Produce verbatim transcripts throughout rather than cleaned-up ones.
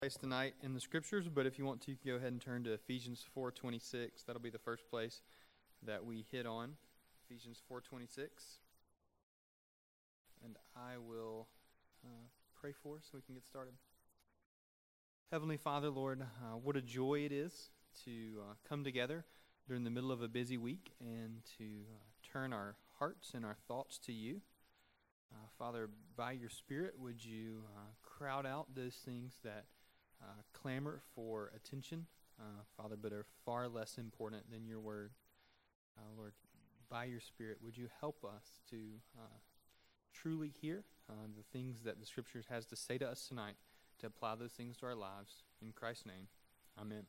place tonight in the scriptures, but if you want to, you can go ahead and turn to Ephesians four twenty-six. That'll be the first place that we hit on, Ephesians four twenty-six. And I will uh, pray for us so we can get started. Heavenly Father, Lord, uh, what a joy it is to uh, come together during the middle of a busy week and to uh, turn our hearts and our thoughts to you. Uh, Father, by your Spirit, would you uh, crowd out those things that uh, clamor for attention, uh, Father, but are far less important than your word. Uh, Lord, by your Spirit, would you help us to uh, truly hear uh, the things that the Scriptures has to say to us tonight, to apply those things to our lives. In Christ's name, amen.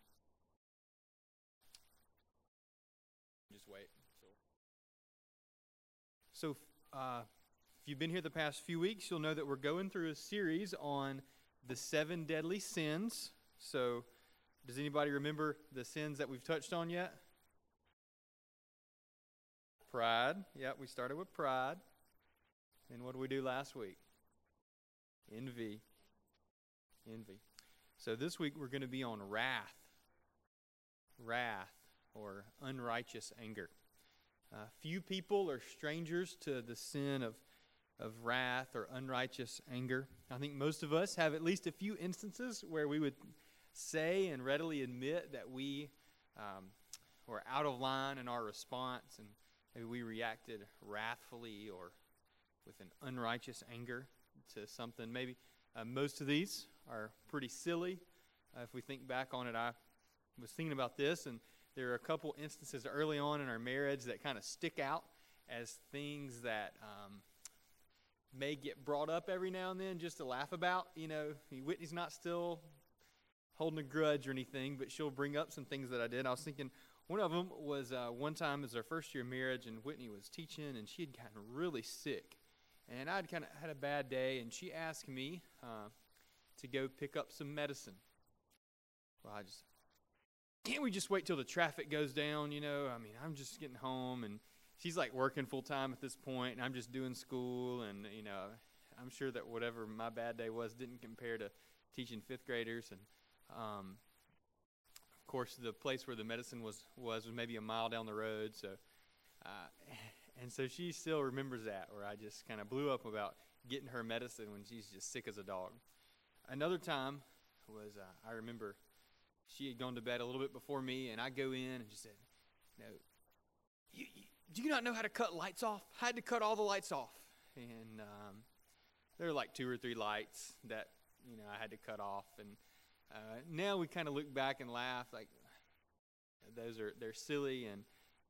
Just wait. So, so uh, if you've been here the past few weeks, you'll know that we're going through a series on the seven deadly sins. So, does anybody remember the sins that we've touched on yet? Pride. Yeah, we started with pride. And what did we do last week? Envy. Envy. So this week we're going to be on wrath. Wrath, or unrighteous anger. Uh, few people are strangers to the sin of of wrath or unrighteous anger. I think most of us have at least a few instances where we would say and readily admit that we um, were out of line in our response, and maybe we reacted wrathfully or with an unrighteous anger to something. Maybe uh, most of these are pretty silly. Uh, if we think back on it, I was thinking about this, and there are a couple instances early on in our marriage that kind of stick out as things that um, may get brought up every now and then just to laugh about. You know, Whitney's not still holding a grudge or anything, but she'll bring up some things that I did. I was thinking one of them was uh, one time it was our first year of marriage, and Whitney was teaching, and she had gotten really sick. And I'd kind of had a bad day, and she asked me uh, to go pick up some medicine. Well, I just, can't we just wait till the traffic goes down, you know? I mean, I'm just getting home, and she's like working full-time at this point, and I'm just doing school, and, you know, I'm sure that whatever my bad day was didn't compare to teaching fifth graders. And, um, of course, the place where the medicine was was, was maybe a mile down the road, so... Uh, And so she still remembers that, where I just kind of blew up about getting her medicine when she's just sick as a dog. Another time was, uh, I remember she had gone to bed a little bit before me, and I go in and she said, "No, you, you, do you not know how to cut lights off?" I had to cut all the lights off. And um, there were like two or three lights that, you know, I had to cut off. And uh, now we kind of look back and laugh, like, those are, they're silly and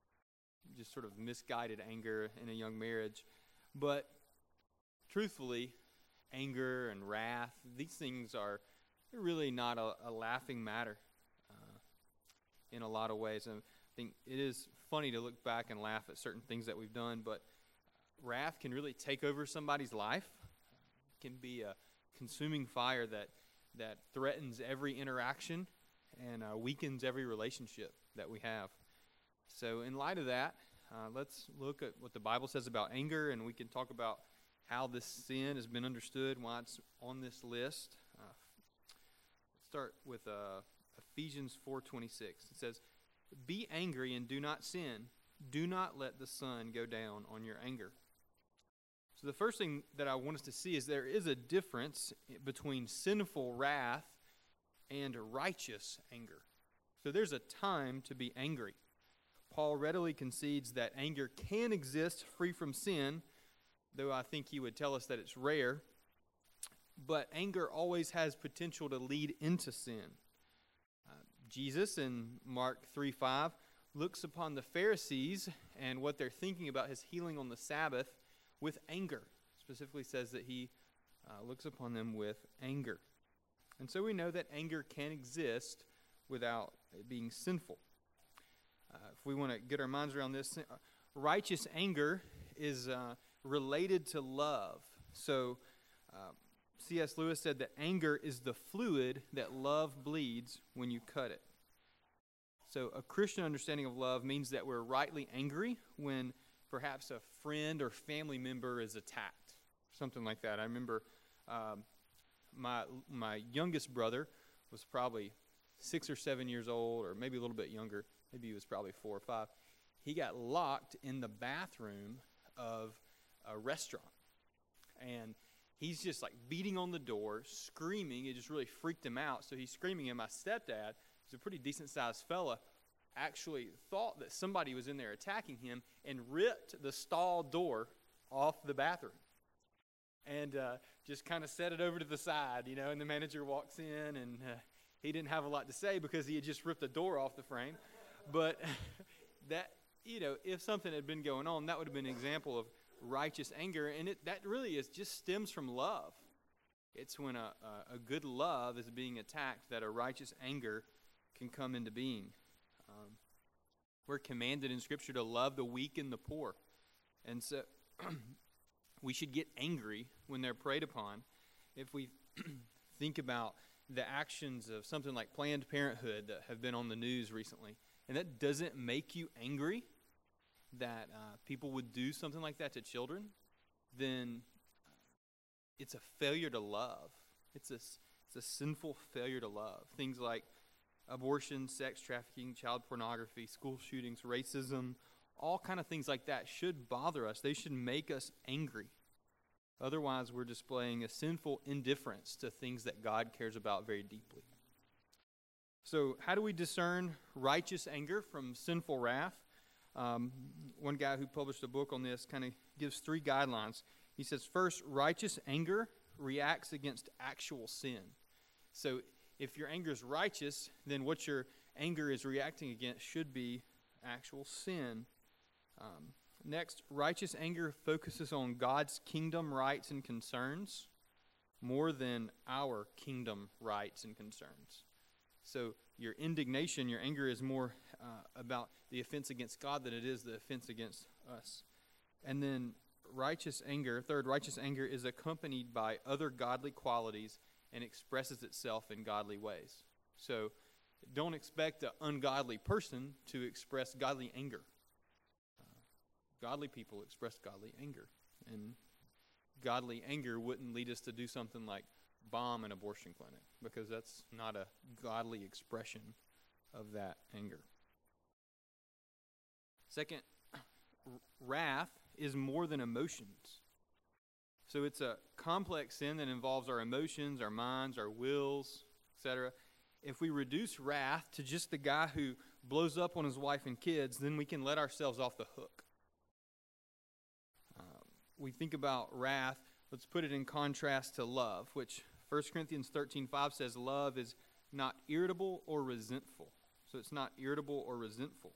just sort of misguided anger in a young marriage. But truthfully, anger and wrath, these things are really not a, a laughing matter uh, in a lot of ways. And I think it is funny to look back and laugh at certain things that we've done, but wrath can really take over somebody's life. It can be a consuming fire that, that threatens every interaction and uh, weakens every relationship that we have. So in light of that, uh, let's look at what the Bible says about anger, and we can talk about how this sin has been understood, why it's on this list. Uh, let's start with uh, Ephesians four twenty-six. It says, "Be angry and do not sin. Do not let the sun go down on your anger." So the first thing that I want us to see is there is a difference between sinful wrath and righteous anger. So there's a time to be angry. Paul readily concedes that anger can exist free from sin, though I think he would tell us that it's rare. But anger always has potential to lead into sin. Uh, Jesus in Mark three five looks upon the Pharisees and what they're thinking about his healing on the Sabbath with anger. Specifically says that he uh, looks upon them with anger. And so we know that anger can exist without it being sinful. Uh, if we want to get our minds around this, uh, righteous anger is uh, related to love. So uh, C S Lewis said that anger is the fluid that love bleeds when you cut it. So a Christian understanding of love means that we're rightly angry when perhaps a friend or family member is attacked, something like that. I remember um, my my youngest brother was probably six or seven years old, or maybe a little bit younger. Maybe he was probably four or five. He got locked in the bathroom of a restaurant. And he's just like beating on the door, screaming. It just really freaked him out. So he's screaming, and my stepdad, who's a pretty decent-sized fella, actually thought that somebody was in there attacking him and ripped the stall door off the bathroom. And uh, just kind of set it over to the side, you know, and the manager walks in, and uh, he didn't have a lot to say because he had just ripped the door off the frame. But that, you know, if something had been going on, that would have been an example of righteous anger, and it that really is just stems from love. It's when a, a, a good love is being attacked that a righteous anger can come into being. Um, we're commanded in Scripture to love the weak and the poor. And so we should get angry when they're preyed upon. If we think about the actions of something like Planned Parenthood that have been on the news recently, and that doesn't make you angry that uh, people would do something like that to children, then it's a failure to love. It's a, it's a sinful failure to love. Things like abortion, sex trafficking, child pornography, school shootings, racism, all kind of things like that should bother us. They should make us angry. Otherwise, we're displaying a sinful indifference to things that God cares about very deeply. So how do we discern righteous anger from sinful wrath? Um, one guy who published a book on this kind of gives three guidelines. He says, first, righteous anger reacts against actual sin. So if your anger is righteous, then what your anger is reacting against should be actual sin. Um, next, righteous anger focuses on God's kingdom rights and concerns more than our kingdom rights and concerns. So your indignation, your anger is more uh, about the offense against God than it is the offense against us. And then righteous anger, third, righteous anger is accompanied by other godly qualities and expresses itself in godly ways. So don't expect an ungodly person to express godly anger. Uh, godly people express godly anger. And godly anger wouldn't lead us to do something like bomb an abortion clinic, because that's not a godly expression of that anger. Second, wrath is more than emotions. So it's a complex sin that involves our emotions, our minds, our wills, et cetera. If we reduce wrath to just the guy who blows up on his wife and kids, then we can let ourselves off the hook. Um, we think about wrath, let's put it in contrast to love, which First Corinthians thirteen five says love is not irritable or resentful. So it's not irritable or resentful.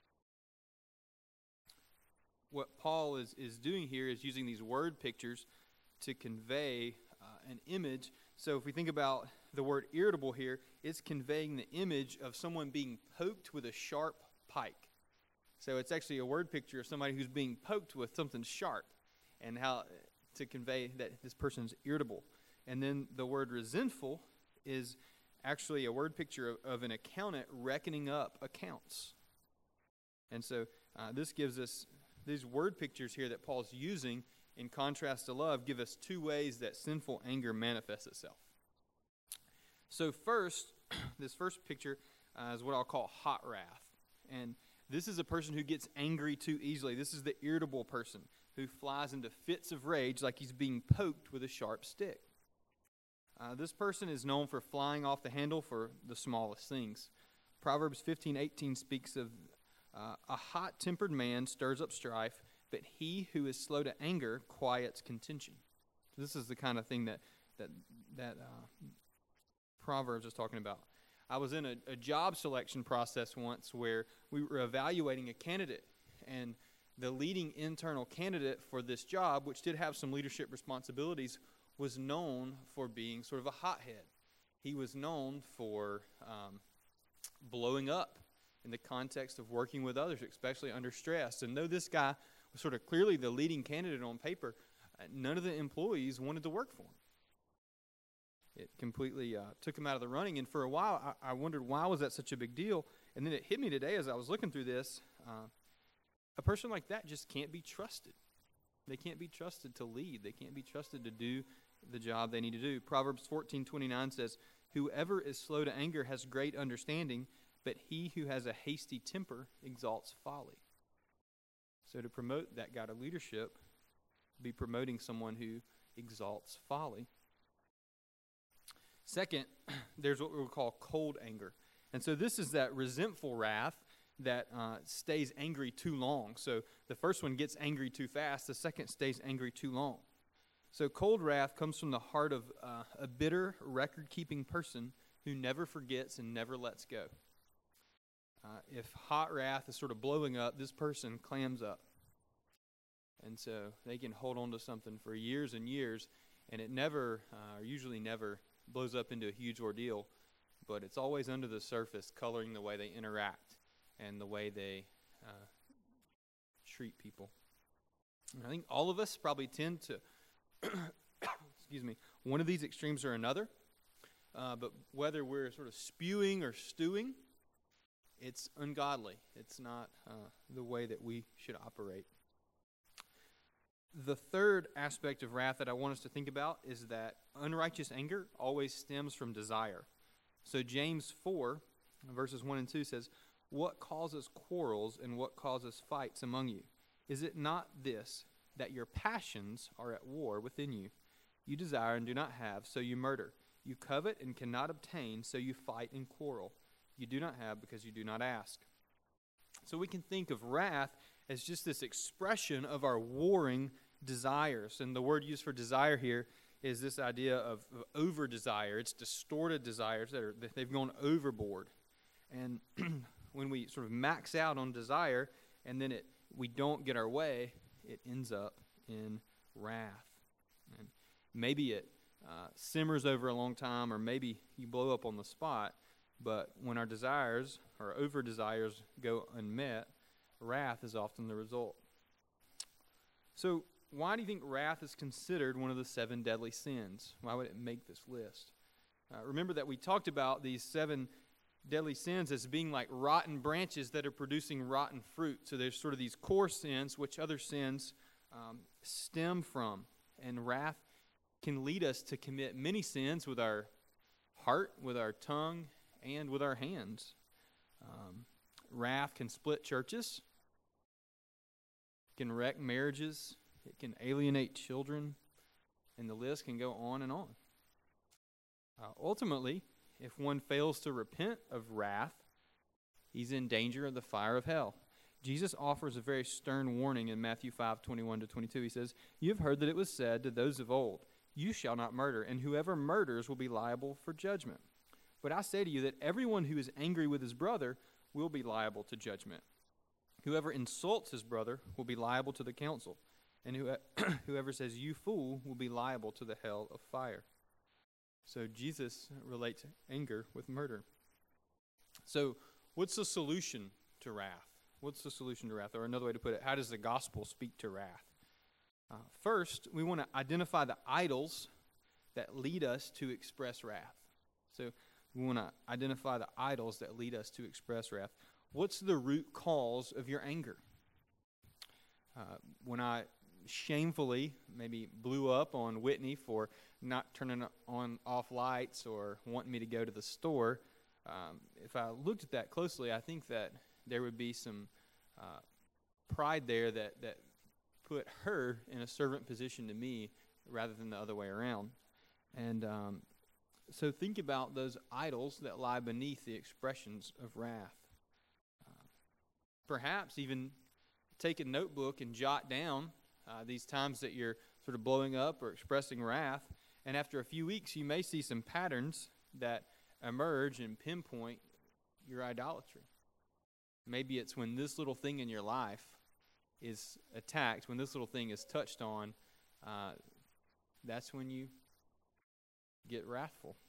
What Paul is, is doing here is using these word pictures to convey uh, an image. So if we think about the word irritable here, it's conveying the image of someone being poked with a sharp pike. So it's actually a word picture of somebody who's being poked with something sharp, and how to convey that this person's irritable. And then the word resentful is actually a word picture of, of an accountant reckoning up accounts. And so uh, this gives us, these word pictures here that Paul's using in contrast to love give us two ways that sinful anger manifests itself. So first, this first picture uh, is what I'll call hot wrath. And this is a person who gets angry too easily. This is the irritable person who flies into fits of rage like he's being poked with a sharp stick. Uh, this person is known for flying off the handle for the smallest things. Proverbs fifteen eighteen speaks of uh, a hot-tempered man stirs up strife, but he who is slow to anger quiets contention. This is the kind of thing that that that uh, Proverbs is talking about. I was in a, a job selection process once where we were evaluating a candidate, and the leading internal candidate for this job, which did have some leadership responsibilities, was known for being sort of a hothead. He was known for um, blowing up in the context of working with others, especially under stress. And though this guy was sort of clearly the leading candidate on paper, uh, none of the employees wanted to work for him. It completely uh, took him out of the running. And for a while, I, I wondered, why was that such a big deal? And then it hit me today as I was looking through this. Uh, a person like that just can't be trusted. They can't be trusted to lead. They can't be trusted to do the job they need to do. Proverbs fourteen twenty-nine says, Whoever is slow to anger has great understanding, but he who has a hasty temper exalts folly. So to promote that kind of leadership, be promoting someone who exalts folly. Second, there's what we would call cold anger. And so this is that resentful wrath that uh, stays angry too long. So the first one gets angry too fast. The second stays angry too long. So cold wrath comes from the heart of uh, a bitter, record-keeping person who never forgets and never lets go. Uh, if hot wrath is sort of blowing up, this person clams up. And so they can hold on to something for years and years, and it never, uh, or usually never, blows up into a huge ordeal, but it's always under the surface, coloring the way they interact and the way they uh, treat people. And I think all of us probably tend to, excuse me, one of these extremes or another, uh, but whether we're sort of spewing or stewing, it's ungodly. It's not uh, the way that we should operate. The third aspect of wrath that I want us to think about is that unrighteous anger always stems from desire. So James four, verses one and two says, "What causes quarrels and what causes fights among you? Is it not this, that your passions are at war within you? You desire and do not have, so you murder. You covet and cannot obtain, so you fight and quarrel. You do not have because you do not ask." So we can think of wrath as just this expression of our warring desires. And the word used for desire here is this idea of, of over-desire. It's distorted desires that are that they've gone overboard. And when we sort of max out on desire and then it we don't get our way, it ends up in wrath. And maybe it uh, simmers over a long time, or maybe you blow up on the spot. But when our desires, our over-desires, go unmet, wrath is often the result. So why do you think wrath is considered one of the seven deadly sins? Why would it make this list? Uh, remember that we talked about these seven deadly sins as being like rotten branches that are producing rotten fruit. So there's sort of these core sins, which other sins um, stem from. And wrath can lead us to commit many sins with our heart, with our tongue, and with our hands. Um, wrath can split churches. It can wreck marriages. It can alienate children. And the list can go on and on. Uh, ultimately, if one fails to repent of wrath, he's in danger of the fire of hell. Jesus offers a very stern warning in Matthew five, twenty-one to twenty-two. He says, "You have heard that it was said to those of old, 'You shall not murder, and whoever murders will be liable for judgment.' But I say to you that everyone who is angry with his brother will be liable to judgment. Whoever insults his brother will be liable to the council, and whoever says, 'You fool,' will be liable to the hell of fire." So Jesus relates anger with murder. So what's the solution to wrath? What's the solution to wrath? Or another way to put it, how does the gospel speak to wrath? Uh, first, we want to identify the idols that lead us to express wrath. So we want to identify the idols that lead us to express wrath. What's the root cause of your anger? Uh, when I shamefully maybe blew up on Whitney for not turning on off lights or wanting me to go to the store, um, if I looked at that closely, I think that there would be some uh, pride there that, that put her in a servant position to me rather than the other way around. And um, so think about those idols that lie beneath the expressions of wrath. Uh, perhaps even take a notebook and jot down uh, these times that you're sort of blowing up or expressing wrath. And after a few weeks, you may see some patterns that emerge and pinpoint your idolatry. Maybe it's when this little thing in your life is attacked, when this little thing is touched on, uh, that's when you get wrathful.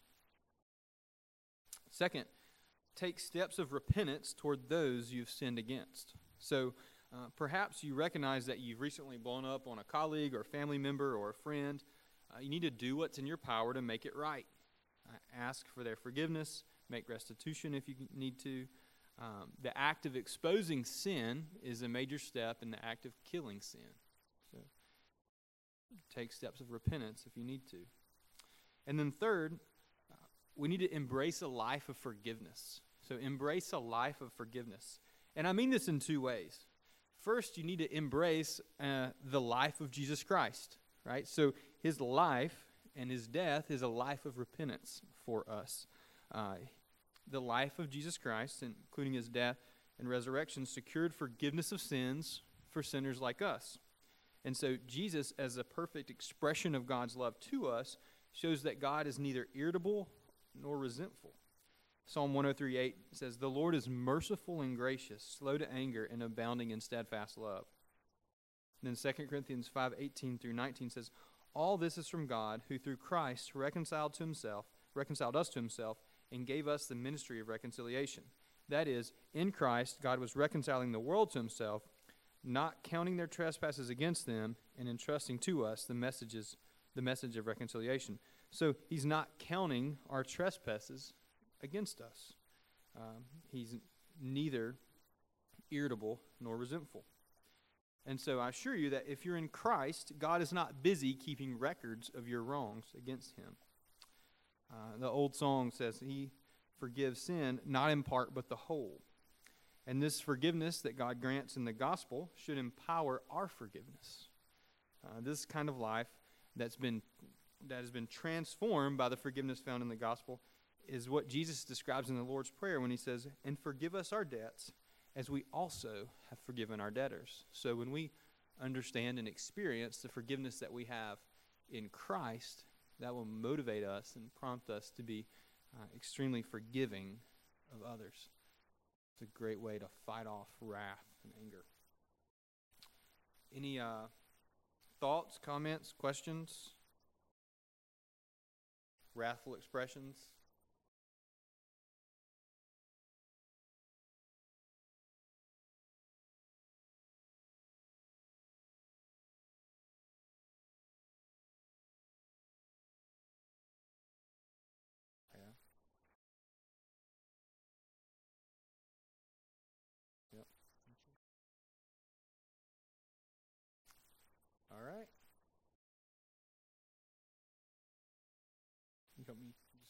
Second, take steps of repentance toward those you've sinned against. So uh, perhaps you recognize that you've recently blown up on a colleague or family member or a friend. Uh, you need to do what's in your power to make it right. Uh, ask for their forgiveness, make restitution if you need to. Um, the act of exposing sin is a major step in the act of killing sin. So take steps of repentance if you need to. And then third, uh, we need to embrace a life of forgiveness. So embrace a life of forgiveness. And I mean this in two ways. First, you need to embrace uh, the life of Jesus Christ, right? So his life and his death is a life of repentance for us. Uh, the life of Jesus Christ, including his death and resurrection, secured forgiveness of sins for sinners like us. And so Jesus, as a perfect expression of God's love to us, shows that God is neither irritable nor resentful. Psalm one oh three eight says, "The Lord is merciful and gracious, slow to anger, and abounding in steadfast love." And then Second Corinthians five eighteen through nineteen says, "All this is from God, who through Christ reconciled to himself, reconciled us to himself, and gave us the ministry of reconciliation." That is, in Christ, God was reconciling the world to himself, not counting their trespasses against them, and entrusting to us the messages, the message of reconciliation. So he's not counting our trespasses against us. Um, he's neither irritable nor resentful. And so I assure you that if you're in Christ, God is not busy keeping records of your wrongs against him. Uh, the old song says, "He forgives sin, not in part, but the whole." And this forgiveness that God grants in the gospel should empower our forgiveness. Uh, this kind of life that's been that has been transformed by the forgiveness found in the gospel is what Jesus describes in the Lord's Prayer when he says, "And forgive us our debts as we also have forgiven our debtors." So when we understand and experience the forgiveness that we have in Christ, that will motivate us and prompt us to be uh, extremely forgiving of others. It's a great way to fight off wrath and anger. Any uh, thoughts, comments, questions? Wrathful expressions? Yeah. Yep. All right. You help me